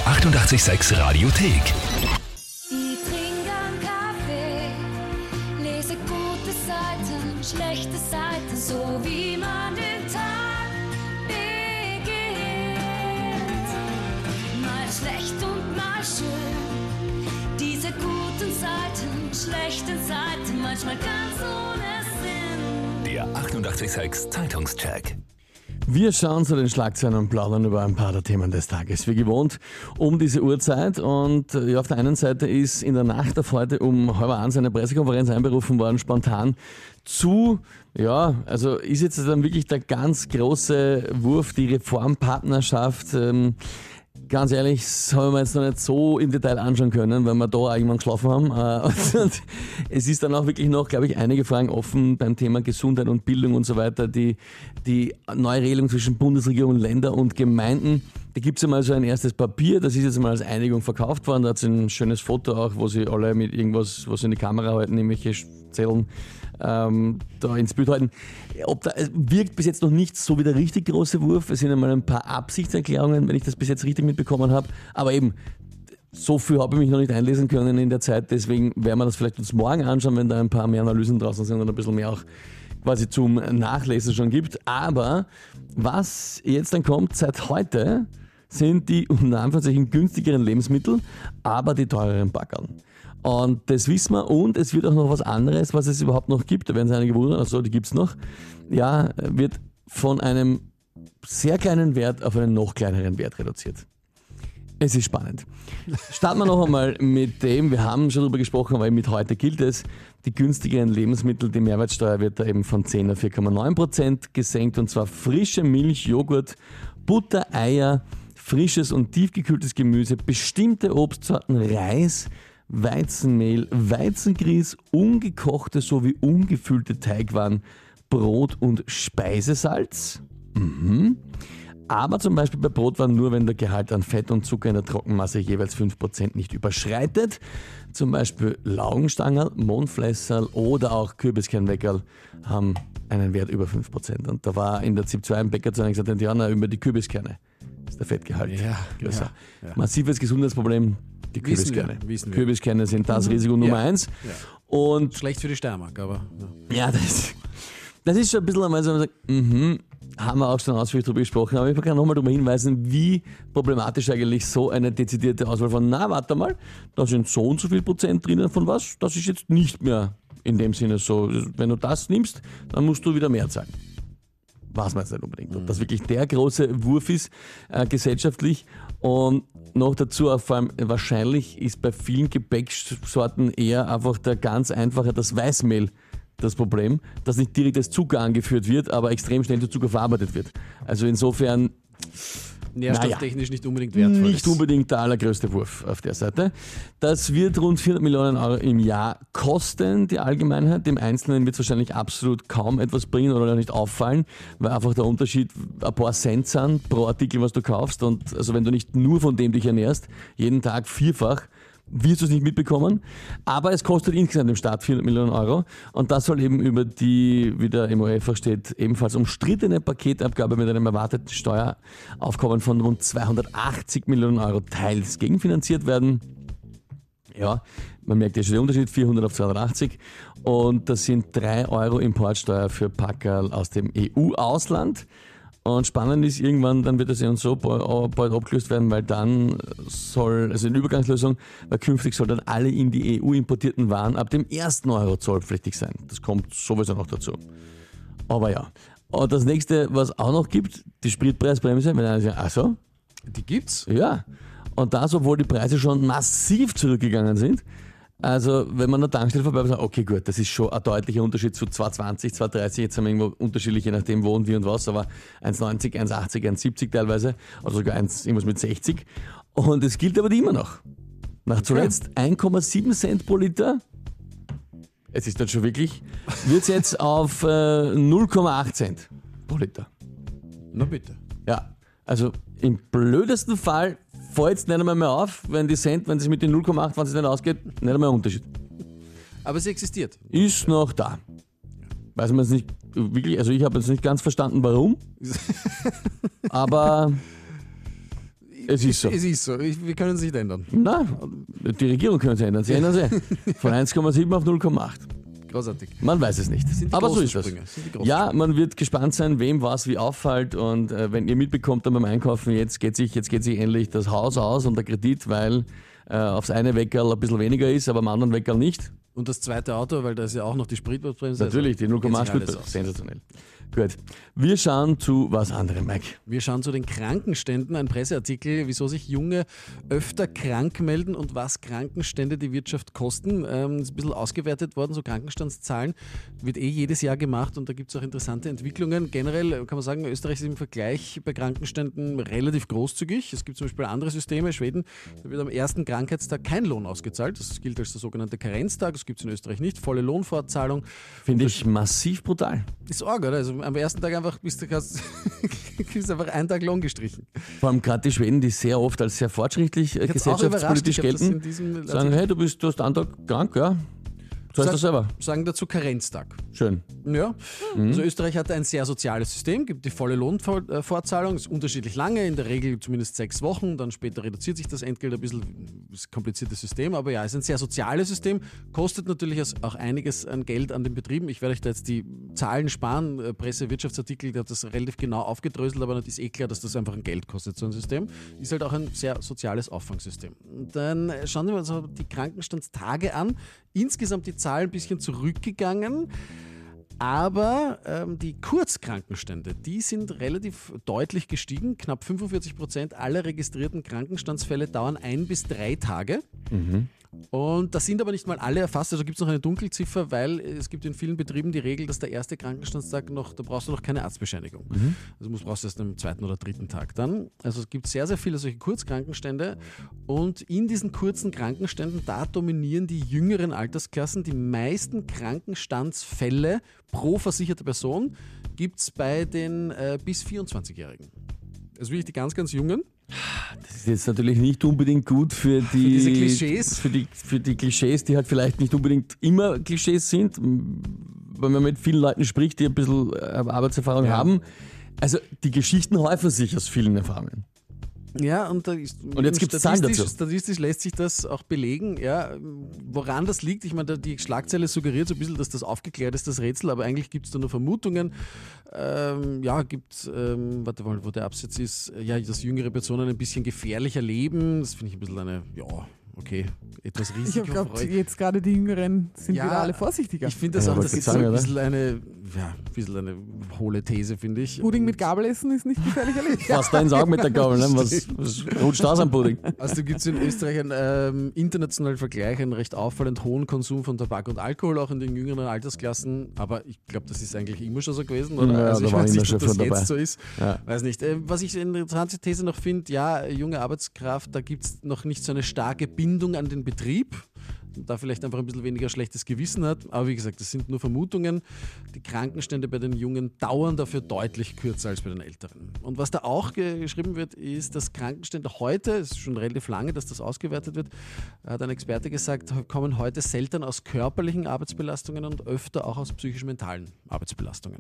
886 Radiothek. Ich trinke einen Kaffee, lese gute Seiten, schlechte Seiten, so wie man den Tag beginnt. Mal schlecht und mal schön, diese guten Seiten, schlechten Seiten, manchmal ganz ohne Sinn. Der 886 Zeitungscheck. Wir schauen zu den Schlagzeilen und plaudern über ein paar der Themen des Tages. Wie gewohnt um diese Uhrzeit. Und ja, auf der einen Seite ist in der Nacht auf heute um 12:30 eine Pressekonferenz einberufen worden, spontan also ist jetzt dann wirklich der ganz große Wurf, die Reformpartnerschaft. Ganz ehrlich, das haben wir jetzt noch nicht so im Detail anschauen können, weil wir da irgendwann geschlafen haben. Und es ist dann auch wirklich noch, glaube ich, einige Fragen offen beim Thema Gesundheit und Bildung und so weiter. Die Neuregelung zwischen Bundesregierung, Länder und Gemeinden. Da gibt es ja mal so ein erstes Papier, das ist jetzt mal als Einigung verkauft worden. Da hat es ein schönes Foto auch, wo sie alle mit irgendwas, was sie in die Kamera halten, irgendwelche Zetteln da ins Bild halten. Wirkt bis jetzt noch nicht so wie der richtig große Wurf. Es sind einmal ein paar Absichtserklärungen, wenn ich das bis jetzt richtig mitbekommen habe. Aber eben, so viel habe ich mich noch nicht einlesen können in der Zeit. Deswegen werden wir das vielleicht uns morgen anschauen, wenn da ein paar mehr Analysen draußen sind und ein bisschen mehr auch quasi zum Nachlesen schon gibt. Aber was jetzt dann kommt, seit heute sind die unter Anführungszeichen günstigeren Lebensmittel, aber die teureren Backerl. Und das wissen wir, und es wird auch noch was anderes, was es überhaupt noch gibt. Da werden sich einige wundern, also die gibt es noch. Ja, wird von einem sehr kleinen Wert auf einen noch kleineren Wert reduziert. Es ist spannend. Starten wir noch einmal mit dem, wir haben schon darüber gesprochen, aber mit heute gilt es, die günstigeren Lebensmittel, die Mehrwertsteuer wird da eben von 10 auf 4,9% gesenkt, und zwar frische Milch, Joghurt, Butter, Eier, frisches und tiefgekühltes Gemüse, bestimmte Obstsorten, Reis, Weizenmehl, Weizengrieß, ungekochte sowie ungefüllte Teigwaren, Brot und Speisesalz. Aber zum Beispiel bei Brotwaren nur, wenn der Gehalt an Fett und Zucker in der Trockenmasse jeweils 5% nicht überschreitet. Zum Beispiel Laugenstangerl, Mohnflässerl oder auch Kürbiskernweckerl haben einen Wert über 5%. Und da war in der ZIP 2 ein Bäcker zu einem gesagt, ja, über die Kürbiskerne ist der Fettgehalt größer. Ja. Massives Gesundheitsproblem, die Kürbiskerne. Wissen wir. Kürbiskerne sind das Risiko Nummer 1. Ja. Und Schlecht für die Steiermark, aber... ja, das ist schon ein bisschen einmal so, man sagt, haben wir auch schon ausführlich darüber gesprochen, aber ich kann nochmal darüber hinweisen, wie problematisch eigentlich so eine dezidierte Auswahl von, warte mal, da sind so und so viel Prozent drinnen von was, das ist jetzt nicht mehr in dem Sinne so. Wenn du das nimmst, dann musst du wieder mehr zahlen. Weiß man jetzt nicht unbedingt. Ob das wirklich der große Wurf ist, gesellschaftlich. Und noch dazu, vor allem wahrscheinlich ist bei vielen Gebäcksorten eher einfach der ganz einfache, das Weißmehl, das Problem, dass nicht direkt als Zucker angeführt wird, aber extrem schnell zu Zucker verarbeitet wird. Also insofern nährstofftechnisch nicht unbedingt wertvoll. Nicht unbedingt der allergrößte Wurf auf der Seite. Das wird rund 400 Millionen Euro im Jahr kosten, die Allgemeinheit. Dem Einzelnen wird es wahrscheinlich absolut kaum etwas bringen oder nicht auffallen, weil einfach der Unterschied ein paar Cent sind pro Artikel, was du kaufst. Und also wenn du nicht nur von dem dich ernährst, jeden Tag vierfach, wirst du es nicht mitbekommen, aber es kostet insgesamt dem Staat 400 Millionen Euro, und das soll eben über die, wie der MOF steht, ebenfalls umstrittene Paketabgabe mit einem erwarteten Steueraufkommen von rund 280 Millionen Euro teils gegenfinanziert werden. Ja, man merkt ja schon den Unterschied, 400 auf 280, und das sind 3 Euro Importsteuer für Packerl aus dem EU-Ausland. Und spannend ist, irgendwann, dann wird das ja so bald abgelöst werden, weil dann soll, also eine Übergangslösung, weil künftig soll dann alle in die EU importierten Waren ab dem 1. Euro zollpflichtig sein. Das kommt sowieso noch dazu. Aber ja. Und das nächste, was auch noch gibt, die Spritpreisbremse, wenn einer sagt, ach so? Die gibt's? Ja. Und das, obwohl die Preise schon massiv zurückgegangen sind. Also, wenn man an der Tankstelle vorbei sagt, okay, gut, das ist schon ein deutlicher Unterschied zu 2,20, 2,30, jetzt haben wir irgendwo unterschiedlich, je nachdem wo und wie und was, aber 1,90, 1,80, 1,70 teilweise, oder sogar irgendwas mit 60. Und es gilt aber die immer noch. Nach zuletzt 1,7 Cent pro Liter. Es ist dann schon wirklich, wird es jetzt auf 0,8 Cent pro Liter. Na bitte. Ja, also im blödesten Fall fällt es nicht einmal mehr auf, wenn die Cent, wenn es mit den 0,8, wenn es nicht ausgeht, nicht einmal ein Unterschied. Aber es existiert. Ist noch da. Weiß man es nicht wirklich, also ich habe jetzt nicht ganz verstanden, warum. Aber Es ist so. Es ist so. Wir können es nicht ändern. Nein, die Regierung können sie ändern. Sie ändern sie. Von 1,7 auf 0,8. Großartig. Man weiß es nicht. Sind die Aber so großen ist das. Sprünge. Sind die großen Ja, man wird gespannt sein, wem was wie auffällt. Und wenn ihr mitbekommt dann beim Einkaufen, jetzt geht sich endlich das Haus aus und der Kredit, weil aufs eine Weckerl ein bisschen weniger ist, aber am anderen Weckerl nicht. Und das zweite Auto, weil da ist ja auch noch die Spritbremse. Natürlich, die 0,8 Spritbremse. Sensationell. Gut. Wir schauen zu was anderem, Mike. Wir schauen zu den Krankenständen, ein Presseartikel, wieso sich Junge öfter krank melden und was Krankenstände die Wirtschaft kosten. Ist ein bisschen ausgewertet worden, so Krankenstandszahlen. Wird jedes Jahr gemacht und da gibt es auch interessante Entwicklungen. Generell kann man sagen, Österreich ist im Vergleich bei Krankenständen relativ großzügig. Es gibt zum Beispiel andere Systeme. Schweden, da wird am ersten Krankheitstag kein Lohn ausgezahlt. Das gilt als der sogenannte Karenztag. Das gibt es in Österreich nicht. Volle Lohnfortzahlung. Finde ich massiv brutal. Ist arg, oder? Also am ersten Tag einfach bist du einfach einen Tag Lohn gestrichen. Vor allem gerade die Schweden, die sehr oft als sehr fortschrittlich gesellschaftspolitisch gelten, sagen, hey, du hast einen Tag krank, ja. So ist das selber. Sagen dazu Karenztag. Schön. Ja. Also Österreich hat ein sehr soziales System, gibt die volle Lohnfortzahlung, ist unterschiedlich lange, in der Regel zumindest 6 Wochen, dann später reduziert sich das Entgelt ein bisschen, ist ein kompliziertes System, aber ja, ist ein sehr soziales System, kostet natürlich auch einiges an Geld an den Betrieben. Ich werde euch da jetzt die Zahlen sparen, Presse, Wirtschaftsartikel, der hat das relativ genau aufgedröselt, aber ist klar, dass das einfach ein Geld kostet, so ein System. Ist halt auch ein sehr soziales Auffangsystem. Und dann schauen wir uns die Krankenstandstage an. Insgesamt die Zahl ein bisschen zurückgegangen, aber die Kurzkrankenstände, die sind relativ deutlich gestiegen. Knapp 45% aller registrierten Krankenstandsfälle dauern 1 bis 3 Tage. Und das sind aber nicht mal alle erfasst, also gibt es noch eine Dunkelziffer, weil es gibt in vielen Betrieben die Regel, dass der erste Krankenstandstag da brauchst du noch keine Arztbescheinigung. Also brauchst du erst am 2. oder 3. Tag dann. Also es gibt sehr, sehr viele solche Kurzkrankenstände und in diesen kurzen Krankenständen, da dominieren die jüngeren Altersklassen. Die meisten Krankenstandsfälle pro versicherte Person gibt es bei den bis 24-Jährigen. Also wirklich die ganz, ganz Jungen. Das ist jetzt natürlich nicht unbedingt gut für diese Klischees. Für die Klischees, die halt vielleicht nicht unbedingt immer Klischees sind, weil man mit vielen Leuten spricht, die ein bisschen Arbeitserfahrung haben. Also die Geschichten häufen sich aus vielen Erfahrungen. Ja, und jetzt gibt es Zahlen dazu. Statistisch lässt sich das auch belegen, ja, woran das liegt. Ich meine, die Schlagzeile suggeriert so ein bisschen, dass das aufgeklärt ist, das Rätsel, aber eigentlich gibt es da nur Vermutungen. Wo der Absatz ist, dass jüngere Personen ein bisschen gefährlicher leben. Das finde ich ein bisschen etwas risikofreudig. Ich glaube, jetzt gerade die Jüngeren sind wieder alle vorsichtiger. Ich finde das auch, das ist so ein bisschen eine hohle These, finde ich. Pudding mit Gabel essen ist nicht gefährlich erlebt. Fast dein Auge mit der Gabel, ne? Was rutscht aus am Pudding? Also gibt es in Österreich einen internationalen Vergleich, einen recht auffallend hohen Konsum von Tabak und Alkohol, auch in den jüngeren Altersklassen. Aber ich glaube, das ist eigentlich immer schon so gewesen, oder? Ja, also ich weiß nicht, ob das dabei. jetzt so ist. Ja. Weiß nicht. Was ich eine interessante These noch finde, junge Arbeitskraft, da gibt es noch nicht so eine starke Bindung an den Betrieb. Da vielleicht einfach ein bisschen weniger schlechtes Gewissen hat. Aber wie gesagt, das sind nur Vermutungen. Die Krankenstände bei den Jungen dauern dafür deutlich kürzer als bei den Älteren. Und was da auch geschrieben wird, ist, dass Krankenstände heute, es ist schon relativ lange, dass das ausgewertet wird, hat ein Experte gesagt, kommen heute selten aus körperlichen Arbeitsbelastungen und öfter auch aus psychisch-mentalen Arbeitsbelastungen.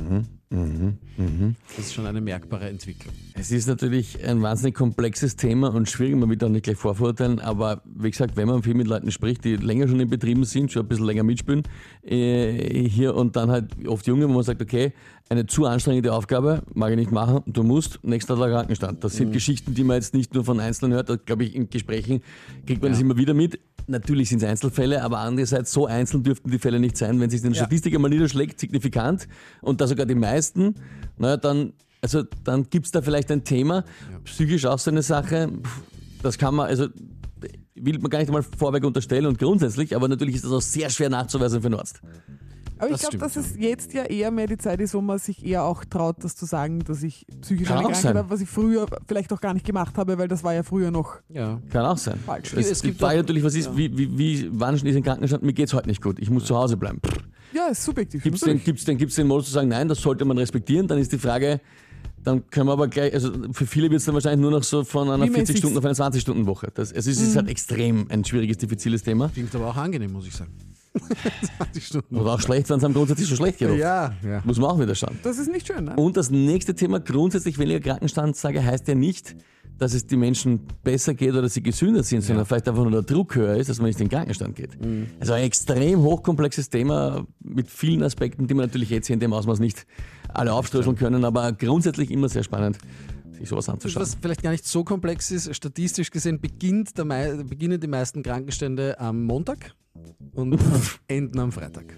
Das ist schon eine merkbare Entwicklung. Es ist natürlich ein wahnsinnig komplexes Thema und schwierig, man will da nicht gleich vorverurteilen, aber wie gesagt, wenn man viel mit Leuten spricht, die länger schon in Betrieben sind, schon ein bisschen länger mitspielen, hier und dann halt oft Junge, wo man sagt, okay, eine zu anstrengende Aufgabe, mag ich nicht machen, du musst, nächster Tag Krankenstand. Das sind Geschichten, die man jetzt nicht nur von Einzelnen hört, da glaube ich in Gesprächen kriegt man das immer wieder mit. Natürlich sind es Einzelfälle, aber andererseits so einzeln dürften die Fälle nicht sein, wenn sich in der Statistik einmal niederschlägt, signifikant und da sogar die meisten, dann gibt es da vielleicht ein Thema, psychisch auch so eine Sache, das kann man, will man gar nicht einmal vorweg unterstellen und grundsätzlich, aber natürlich ist das auch sehr schwer nachzuweisen für einen Arzt. Aber ich glaube, dass es jetzt ja eher mehr die Zeit ist, wo man sich eher auch traut, das zu sagen, dass ich psychisch eine Krankheit habe, was ich früher vielleicht auch gar nicht gemacht habe, weil das war ja früher noch Kann auch sein. falsch. Es gibt natürlich, was ist, wann ist ein Krankenstand, mir geht es heute nicht gut, ich muss zu Hause bleiben. Ja, ist subjektiv. Gibt es den Modus zu sagen, nein, das sollte man respektieren, dann ist die Frage, dann können wir aber gleich, also für viele wird es dann wahrscheinlich nur noch so von einer 40-Stunden- auf eine 20-Stunden-Woche. Es ist halt extrem ein schwieriges, diffiziles Thema. Klingt aber auch angenehm, muss ich sagen. 20 Stunden. Oder auch schlecht, wenn es einem grundsätzlich so schlecht geht. Ja. Muss man auch wieder schauen. Das ist nicht schön, ne? Und das nächste Thema, grundsätzlich weniger Krankenstandstage, heißt ja nicht, dass es den Menschen besser geht oder sie gesünder sind, sondern vielleicht einfach nur der Druck höher ist, als wenn es in den Krankenstand geht. Also ein extrem hochkomplexes Thema mit vielen Aspekten, die wir natürlich jetzt hier in dem Ausmaß nicht alle aufströseln können, aber grundsätzlich immer sehr spannend, sich sowas anzuschauen. Was vielleicht gar nicht so komplex ist, statistisch gesehen beginnen die meisten Krankenstände am Montag und enden am Freitag.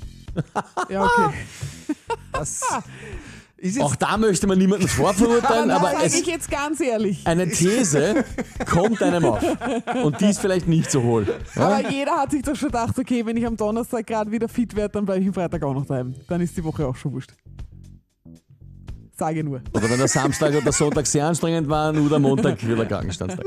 Ja, okay. Das auch da möchte man niemanden vorverurteilen, aber sage ich jetzt ganz ehrlich. Eine These kommt einem auf. Und die ist vielleicht nicht so hohl. Ja? Aber jeder hat sich doch schon gedacht, okay, wenn ich am Donnerstag gerade wieder fit werde, dann bleibe ich am Freitag auch noch daheim. Dann ist die Woche auch schon wurscht. Sage nur. Oder wenn der Samstag oder Sonntag sehr anstrengend war, nur der Montag wieder Krankenstandstag.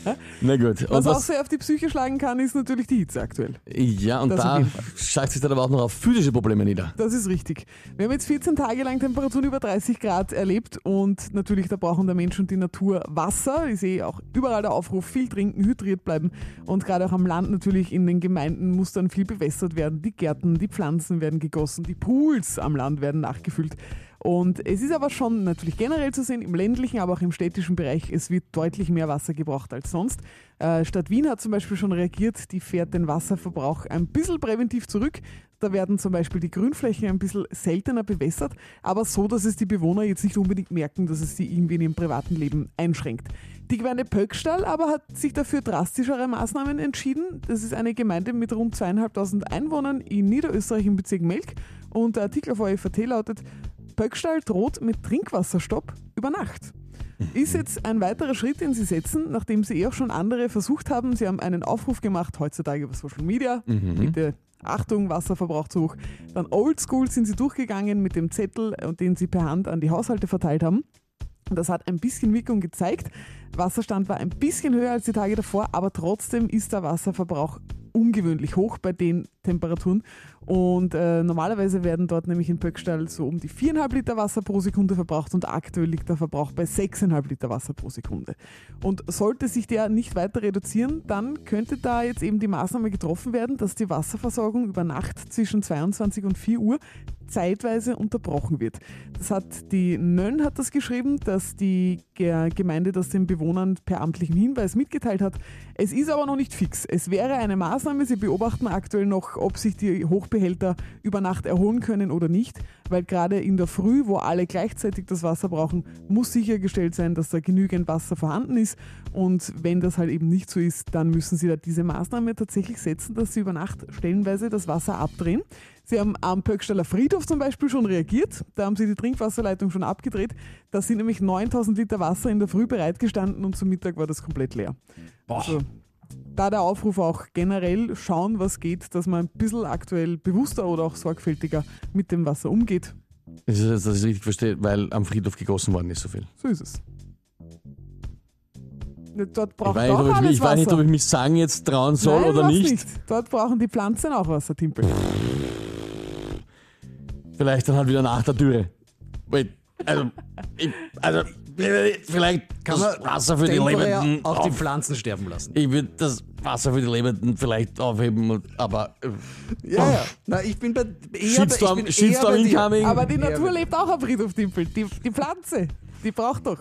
Na gut. Und was auch sehr auf die Psyche schlagen kann, ist natürlich die Hitze aktuell. Ja, und da schlägt sich dann aber auch noch auf physische Probleme nieder. Das ist richtig. Wir haben jetzt 14 Tage lang Temperaturen über 30 Grad erlebt und natürlich, da brauchen der Mensch und die Natur Wasser. Ich sehe auch überall der Aufruf, viel trinken, hydriert bleiben und gerade auch am Land natürlich in den Gemeinden muss dann viel bewässert werden. Die Gärten, die Pflanzen werden gegossen, die Pools am Land werden nachgefüllt. Und es ist aber schon natürlich generell zu sehen, im ländlichen, aber auch im städtischen Bereich, es wird deutlich mehr Wasser gebraucht als sonst. Stadt Wien hat zum Beispiel schon reagiert, die fährt den Wasserverbrauch ein bisschen präventiv zurück. Da werden zum Beispiel die Grünflächen ein bisschen seltener bewässert, aber so, dass es die Bewohner jetzt nicht unbedingt merken, dass es sie irgendwie in ihrem privaten Leben einschränkt. Die Gemeinde Pöckstall aber hat sich dafür drastischere Maßnahmen entschieden. Das ist eine Gemeinde mit rund 2.500 Einwohnern in Niederösterreich im Bezirk Melk. Und der Artikel auf ORF.at lautet: Pöckstall droht mit Trinkwasserstopp über Nacht. Ist jetzt ein weiterer Schritt, den sie setzen, nachdem sie auch schon andere versucht haben. Sie haben einen Aufruf gemacht, heutzutage über Social Media, bitte Achtung, Wasserverbrauch zu hoch. Dann oldschool sind sie durchgegangen mit dem Zettel, den sie per Hand an die Haushalte verteilt haben. Das hat ein bisschen Wirkung gezeigt. Wasserstand war ein bisschen höher als die Tage davor, aber trotzdem ist der Wasserverbrauch ungewöhnlich hoch bei den Temperaturen. Und normalerweise werden dort nämlich in Pöckstall so um die 4,5 Liter Wasser pro Sekunde verbraucht und aktuell liegt der Verbrauch bei 6,5 Liter Wasser pro Sekunde. Und sollte sich der nicht weiter reduzieren, dann könnte da jetzt eben die Maßnahme getroffen werden, dass die Wasserversorgung über Nacht zwischen 22 und 4 Uhr zeitweise unterbrochen wird. Das hat die Nönn hat das geschrieben, dass die Gemeinde das den Bewohnern per amtlichen Hinweis mitgeteilt hat. Es ist aber noch nicht fix. Es wäre eine Maßnahme, sie beobachten aktuell noch, ob sich die Hochbehälter über Nacht erholen können oder nicht, weil gerade in der Früh, wo alle gleichzeitig das Wasser brauchen, muss sichergestellt sein, dass da genügend Wasser vorhanden ist und wenn das halt eben nicht so ist, dann müssen sie da diese Maßnahme tatsächlich setzen, dass sie über Nacht stellenweise das Wasser abdrehen. Sie haben am Pöckstaller Friedhof zum Beispiel schon reagiert. Da haben sie die Trinkwasserleitung schon abgedreht. Da sind nämlich 9.000 Liter Wasser in der Früh bereitgestanden und zum Mittag war das komplett leer. Also, da der Aufruf auch generell schauen, was geht, dass man ein bisschen aktuell bewusster oder auch sorgfältiger mit dem Wasser umgeht. Das ist, dass ich richtig verstehe, weil am Friedhof gegossen worden ist so viel. So ist es. Dort ich weiß nicht, ob ich mich sagen jetzt trauen soll. Nein, oder nicht. Dort brauchen die Pflanzen auch Wasser, Timpel. Vielleicht dann halt wieder nach der Türe. Vielleicht kann man Wasser für die Lebenden auch die Pflanzen sterben lassen. Ich würde das Wasser für die Lebenden vielleicht aufheben, aber ja. Na, ich bin bei Shitstorm incoming. Aber die Natur lebt auch am Friedhof, Timpel. Die Pflanze, die braucht doch.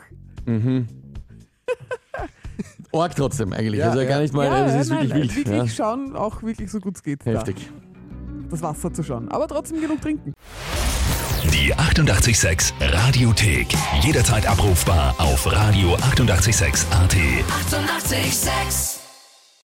Org trotzdem eigentlich. Also gar nicht mal, das ist wirklich wild. Wirklich schauen, auch wirklich so gut es geht. Heftig. Das Wasser zu schauen. Aber trotzdem genug trinken. Die 88,6 Radiothek. Jederzeit abrufbar auf radio886.at. 88,6.